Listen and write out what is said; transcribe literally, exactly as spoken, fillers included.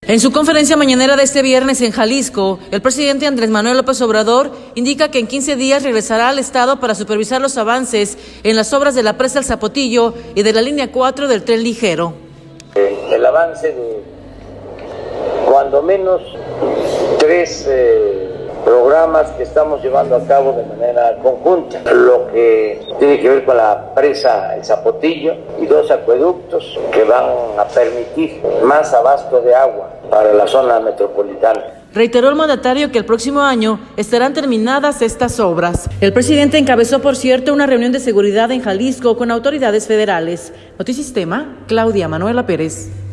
En su conferencia mañanera de este viernes en Jalisco, el presidente Andrés Manuel López Obrador indica que en quince días regresará al Estado para supervisar los avances en las obras de la presa El Zapotillo y de la línea cuatro del tren ligero. El avance de cuando menos tres eh, programas que estamos llevando a cabo de manera conjunta, lo que tiene que ver con la presa El Zapotillo y dos acueductos que van a permitir más abasto de agua para la zona metropolitana. Reiteró el mandatario que el próximo año estarán terminadas estas obras. El presidente encabezó, por cierto, una reunión de seguridad en Jalisco con autoridades federales. Notisistema, Claudia Manuela Pérez.